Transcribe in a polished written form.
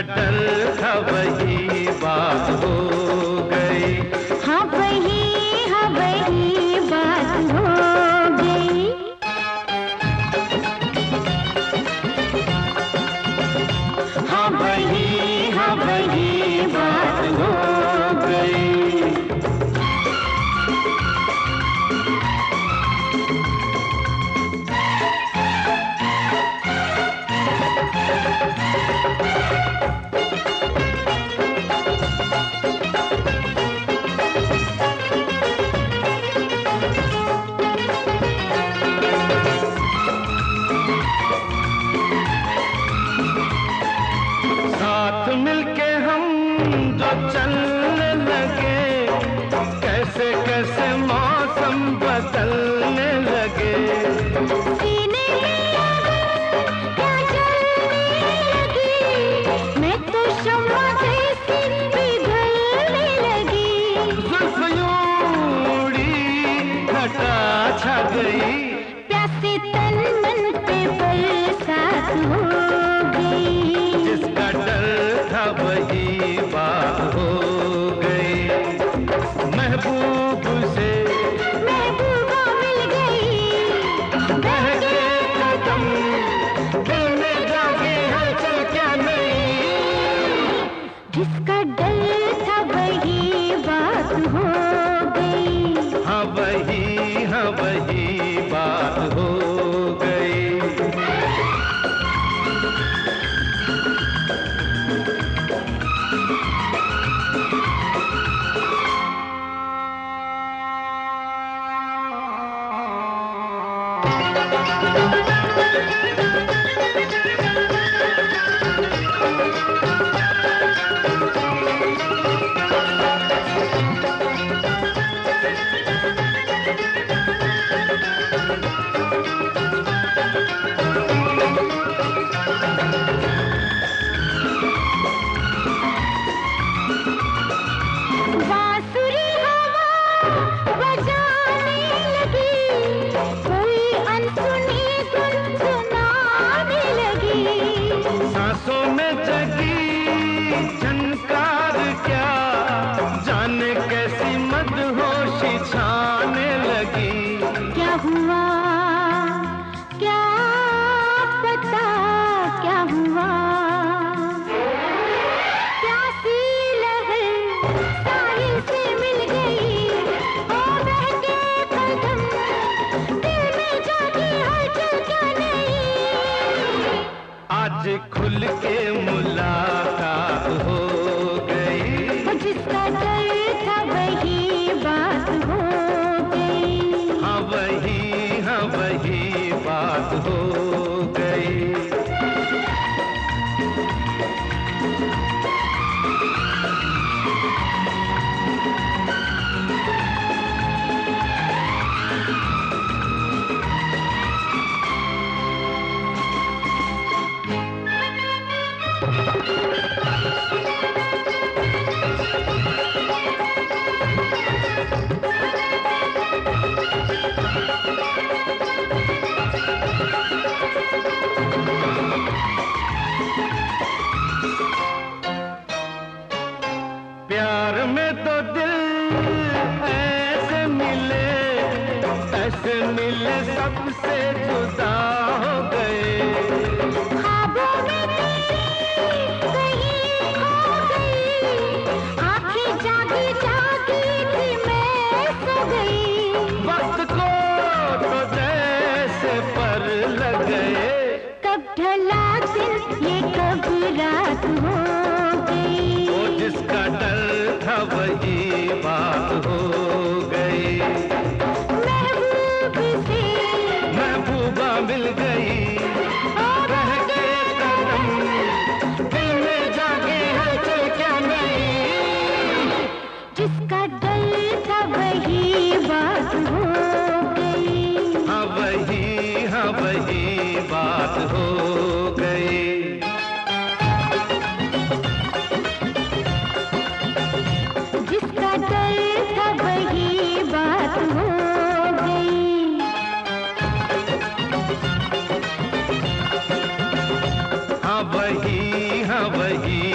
डर था वही बात हो गई। हाँ वही बात हो गई। हाँ वही बात हो गई। साथ मिलके हम जो चलने लगे, कैसे कैसे मौसम बदलने लगे। सीने में क्या जलने लगी, मैं तो शम्मा जैसी पिघलने लगी। जुल्फ यूं उड़ी, घटा छा गई, प्यासे तन मन पे बरसात हो गई। जिसका डर था वही बात हो गई। महबूब से महबूबा मिल गई, बहके कदम, दिल में जागे हलचल क्या नहीं। जिसका डर था वही बात हो गई। हाँ वही बात हो गई। बांसुरी हवा बजाने लगी, कोई अनसुनी धुन सुनाने लगी। सांसों में जगी झनकार क्या, जाने कैसी मदहोशी छाने लगी। क्या हुआ क्या पता क्या हुआ, प्यासी लहर साहिल से मिल गई। ओ बहके कदम, दिल में जागी हलचल क्या नहीं। आज खुल के मुलाकात हो गई। वो जिसका डर था वही बात हो गई। हाँ वही बात हो गई। प्यार में तो दिल ऐसे मिले सबसे जुदा हो गए। ख्वाबों में तेरी कहीं खो गई, आंखें जागी जागी थी मैं सो गई। वक्त को तो जैसे पर लग गए। कब ढला दिन ये कब रात हो गई। वो जिसका डर था वही बात हो गई। महबूब से महबूबा मिल गई, बहके कदम, दिल में जागे हलचल क्या नहीं। जिसका डर था वही बात हो गई। हाँ वही बात हो गई। जिसका डर था वही बात हो गई। हाँ वही